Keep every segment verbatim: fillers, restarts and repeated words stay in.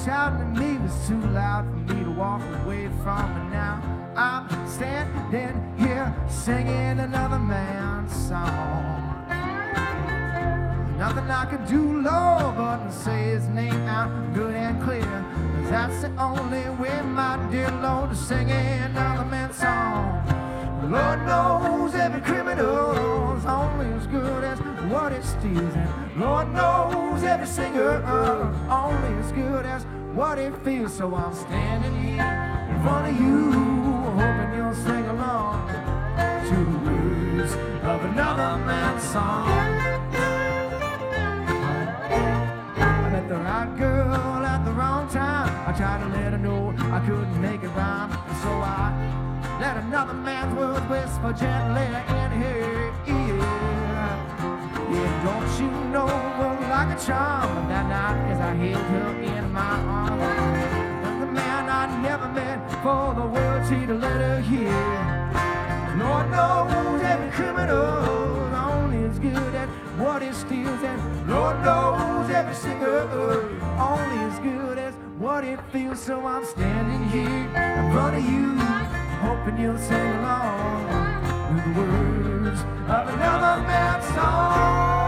shouting at me was too loud for me to walk away from. And now I'm standing here singing another man's song. Nothing I can do, Lord, but to say his name out good and clear. 'Cause that's the only way, my dear Lord, to sing another man's song. The Lord knows every criminal is only as good as what it steals. And Lord knows every singer is only as good as what it feels. So I'm standing here in front of you, hoping you'll sing along to the words of another man's song. The right girl at the wrong time. I tried to let her know I couldn't make it rhyme, and so I let another man's words whisper gently in her ear. Yeah, don't you know, well, like a charm, but that night as I held her in my arms, the man I never meant for the words he'd let her hear. Lord knows every criminal is only as good as what he steals, and Lord knows every singer only as good as what it feels. So I'm standing here in front of you, hoping you'll sing along with the words of another man's song.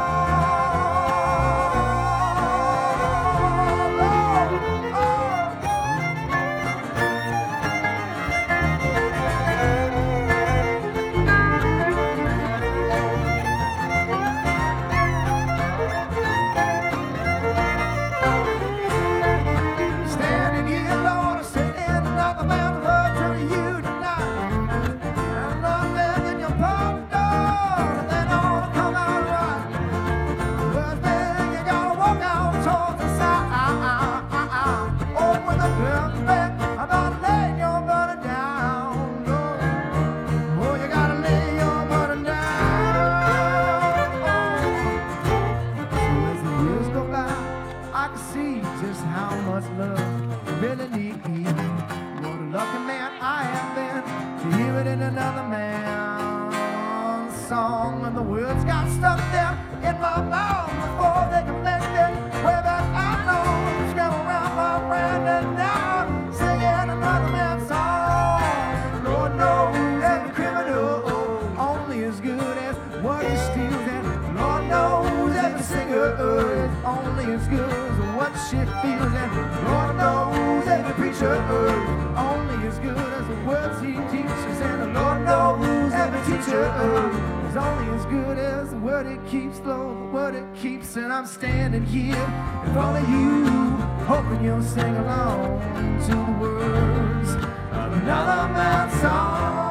Another man's song, and the words got stuck there in my mouth before they connected. Way back I know, scramble around my brain, and now I'm singing another man's song. Lord knows every criminal only as good as what he steals, and Lord knows every singer is only as good as what she feels, and Lord knows every preacher is only as good as the words he teaches, and the Lord knows every teacher is only as good as the word it keeps, Lord, the word it keeps. And I'm standing here in front of you, hoping you'll sing along to the words of another man's song.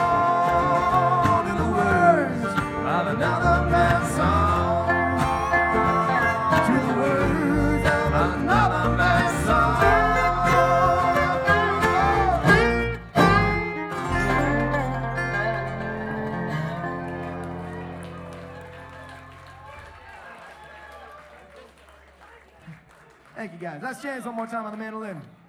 To the words of another man's song. To the words of another man's song. Thank you, guys. Let's jam one more time on the mandolin.